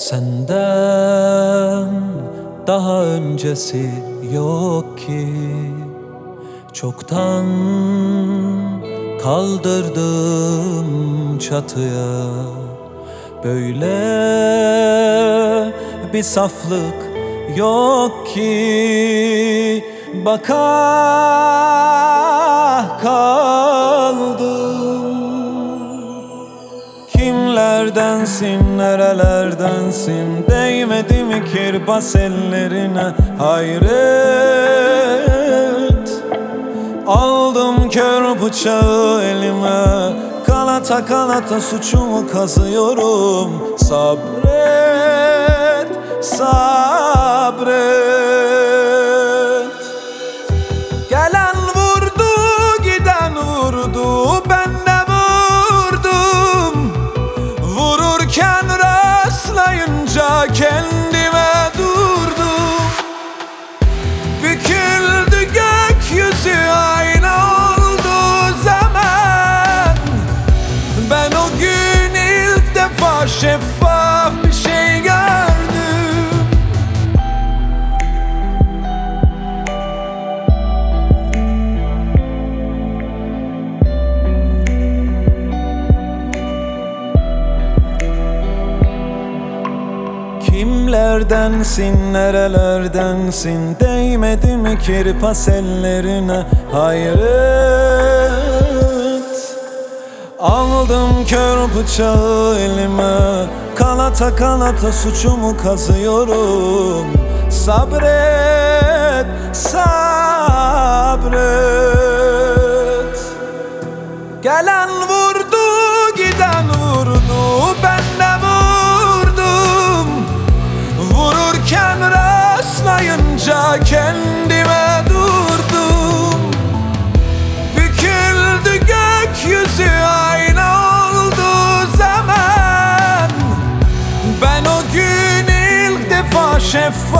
Senden daha öncesi yok ki, çoktan kaldırdım çatıya. Böyle bir saflık yok ki, baka kaldım. Kimlerdensin, nerelerdensin, değmedi mi kirpas ellerine? Hayret, aldım kör bıçağı elime, kanata kanata suçumu kazıyorum. Sabret, sabret. Gelen vurdu, giden vurdu, ben de vurdum. Vururken rastlayınca kendime durdum. Büküldü gökyüzü, ayna oldu zaman. Ben o gün ilk defa şeffaf bir şey gördüm. Kimlerdensin, nerelerdensin, değmedi mi kirpas ellerine? Hayret, aldım kör bıçağı elime, kanata kanata suçumu kazıyorum. Sabret, sabret. Gelen vurdu, giden vurdu, ben de vurdum. Vururken rastlayınca kendime durdum. Büküldü gökyüzü, ayna oldu zaman. Ben o gün ilk defa şeffaf